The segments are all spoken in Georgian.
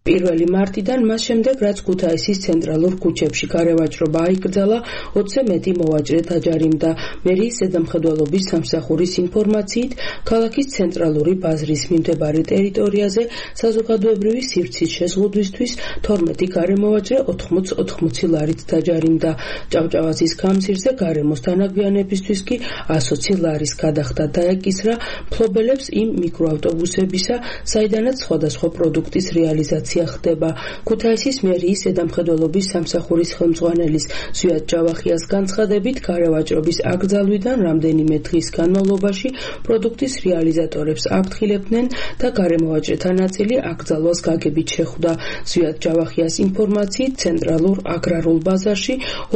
1 მარტიდან მას შემდეგ, რაც ქუთაისის ცენტრალურ ქუჩებში გარევაჭრობა აიკრძალა, 20-ზე მეტი მოვაჭრე დაჯარიმდა. მერიის ზედამხედველობის სამსახურის ინფორმაციით, ქალაქის ცენტრალური ბაზრის მიმდებარე ტერიტორიაზე საზოგადოებრივი სივრცის შეზღუდვისთვის 12 გარემოვაჭრე 80 ლარით დაჯარიმდა. ჭავჭავაზის გამზირზე გარემოს დანაგვიანებისთვის კი 120 ლარის გადახდა დაეკისრა მფლობელებს იმ მიკროავტობუსებისა, საიდანაც სხვადასხვა პროდუქტის რეალიზაცია ხდება. ქუთაისის მერიის ზედამხედველობის სამსახურის ხელმძღვანელის ზვიად ჯავახიას განცხადებით, გარევაჭრობის აკრძალვიდან რამდენიმე დღის განმავლობაში პროდუქტის რეალიზატორებს აფრთხილებდნენ და გარემოვაჭრეთა ნაწილი აკრძალვას გაგებით შეხვდა. ზვიად ჯავახიას ინფორმაციით, ცენტრალურ აგრარულ ბაზარში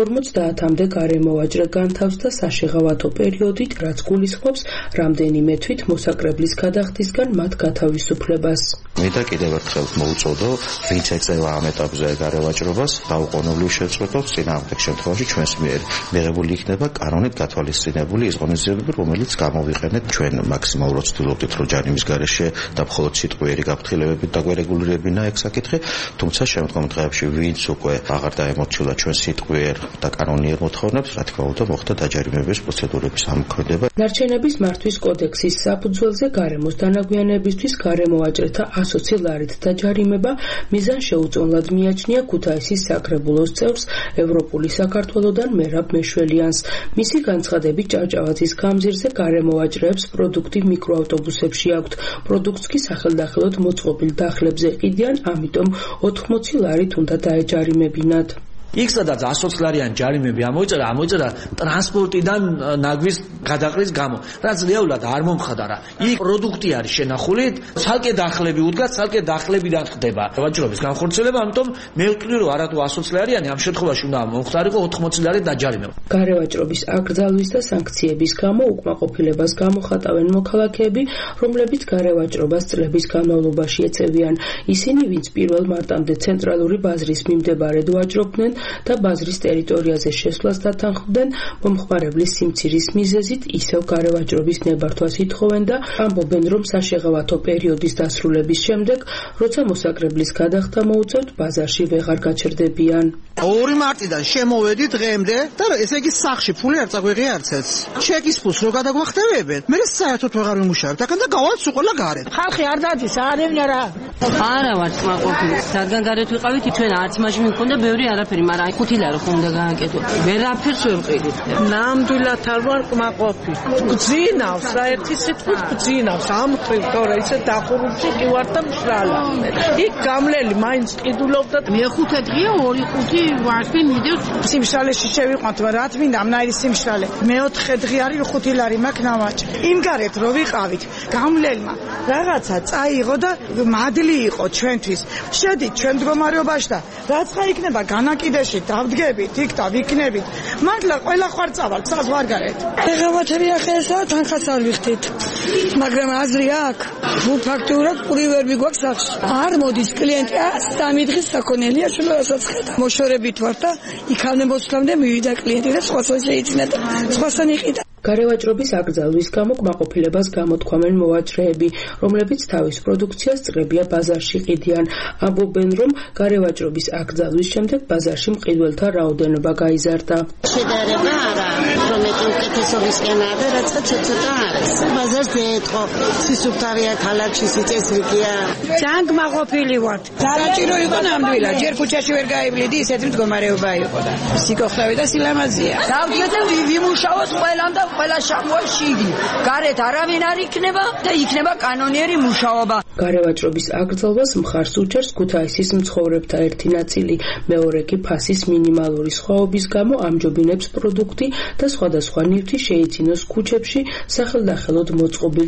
50-მდე გარემოვაჭრე განთავსდა საშეღავათო პერიოდით, რაც გულისხმობს რამდენიმე თვით მოსაკრებლის გადახდისგან მათ გათავისუფლებას. მინდა კიდევ ერთხელ მოუწოდო, ვინც ეწევა ამ ეტაპზე გარევაჭრობას, დაუყოვნებლივ შეწყვეტოს, წინააღმდეგ შემთხვევაში ჩვენს მიერ მიღებული იქნება კანონით გათვალისწინებული ის ღონისძიებები, რომელიც გამოვიყენეთ ჩვენ მაქსიმალურად ვცდილობდით, რომ ჯარიმის გარეშე და მხოლოდ სიტყვიერი გაფრთხილებებით დაგვერეგულირებინა ეგ საკითხი, თუმცა შემდგომ დღეებში ვინც უკვე აღარ დაემორჩილა ჩვენ სიტყვიერ და კანონიერ მოთხოვნებს, რა თქმა უნდა, მოხდა დაჯარიმების პროცედურების ამოქმედება. ნარჩენების მართვის კოდექსის საფუძველზე გარემოს დანაგვიანებისთვის გარემოვაჭრეთა 120 ლარით დაჯარიმება მიზან შეუწონლად მიაჩნია ქუთაისის საკრებულოს წევრს ევროპული საქართველოდან მერაბ მეშველიანს. მისი განცხადებით, ჭავჭავაძის გამზირზე გარემოვაჭრეებს პროდუქტი მიკროავტობუსებში აქვთ. პროდუქტს კი სახელდახელოდ მოწყობილ დახლებზე ყიდიან, ამიტომ 80 ლარით უნდა დაეჯარიმებინათ. იქ სადაც 120 ლარიანი ჯარიმები ამოიწერა ტრანსპორტიდან ნაგვის გადაყრის გამო, რაც რეალურად არ მომხდარა. იქ პროდუქტი არის შენახული, ცალკე დახლები უდგას, ცალკე დახლებიდან ხდება ვაჭრობის განხორციელება, ამიტომ მე ვიტყვი, რომ არათუ 120 ლარიანი ამ შემთხვევაში უნდა მომხდარიყო 80 ლარი დაჯარიმება. გარევაჭრობის აკრძალვის და სანქციების გამო უკმაყოფილებას გამოხატავენ მოქალაქეები, რომლებიც გარევაჭრობას წლების განმავლობაში ეწევიან. ისინი, ვინც 1 მარტამდე ცენტრალური ბაზრის მიმდებარედ ვაჭრობდნენ და ბაზრის ტერიტორიაზე შესვლას დათანხმდნენ, მომხმარებლის სიმცირის მიზეზით ისევ გარევაჭრობის ნებართვას ითხოვენ და ამბობენ, რომ საშეღავათო პერიოდის დასრულების შემდეგ, როცა მოსაკრებლის გადახდა მოუწევთ, ბაზარში ვეღარ გაჩერდებიან. 2 მარტიდან შემოვედი დღემდე და ესე იგი სახში ფული არ წაგვიღია არცელს. ჩეკის ფულს რო გადაგვახტევებენ, მე საერთოდ ვეღარ ვიმუშავებ, აქ და გავალთ უყოლა გარეთ. ხალხი არ დადის, არევნა რა. არა ვარ კმაყოფილი. სადგან გარეთ ვიყავით, ჩვენ არც მაშინ მქონდა ბევრი არაფერი, მაგრამ 5 ლარი ხომ უნდა გააკეთო. ვერაფერს ვერ ვყიდით. ნამდვილად არ ვარ კმაყოფილი. გძინავს, რა ერთი სიტყვით გძინავს. ამხრივ თორე ისე დახურულში კი ვარ და მშრალა. იქ გამლელი მაინც ყიდულობდა. მე-5 დღეა 2-5 ვარსკი მიდევს. სიმშრალეში შევიყვანთ, რა თქმა უნდა, ამნაირი სიმშრალე. მე-4 დღე არის 5 ლარი მაქვს ნავაჭი. იმ გარეთ რო ვიყავით, გამლელმა რაღაცა წაიღო და მადლი იყო ჩვენთვის. შედით ჩვენ მდგომარეობაში და რაცა იქნება განაკიდეში დავდგებით, იქ და ვიქნებით. მართლა ყველა ხარ წავალ, საზღვარგარეთ. ეხავათები ახლა თანხას არ ვიხდით. მაგრამ აზრი აქვს, თუ ფაქტურად პური ვერ მიგვაქვს სახში. არ მოდის კლიენტი, 3 დღის საქონელია შუა რასაც ხედა. მოშორებით ვარ და იქამდე მოსვლამდე მივიდა კლიენტი და სხვასაც შეიძინა და სხვასთან იყიდა. გარევაჭრობის აკრძალვის გამო კმაყოფილებას გამოთქვამენ მოვაჭრეები, რომლებიც თავის პროდუქციას წრებია ბაზარში ყიდიან. ამბობენ, რომ გარევაჭრობის აკრძალვის შემდეგ ბაზარში მყიდველთა რაოდენობა გაიზარდა. შედარება არა, რომ უკეთესობისკენაა და რაცა ცოტა არის. ბაზარზე ეთყო, სისუფთავეა ქალაქში, სიწესრიგეა. ძალიან კმაყოფილი ვართ. საჭირო იყო ნამდვილად, ჯერ ქუჩაში ვერ გაივლიდი, ისეთი მდგომარეობა იყო და სიკოხლავი და სილამაზეა. დავდგეთ და ვიმუშაოთ ყველამ და ყველა შამოა შიგი. გარეთ არავინ არ იქნება და იქნება კანონიერი მუშაობა. გარევაჭრობის აკრძალვას მხარს უჭერს ქუთაისის მცხოვრებთა ერთი ნაწილი, მეორე კი ფასის მინიმალური სხვაობის გამო ამჯობინებს პროდუქტი და სხვადასხვა ნივთი შეიძინოს ქუჩებში სახელდახელოდ მოწყობილ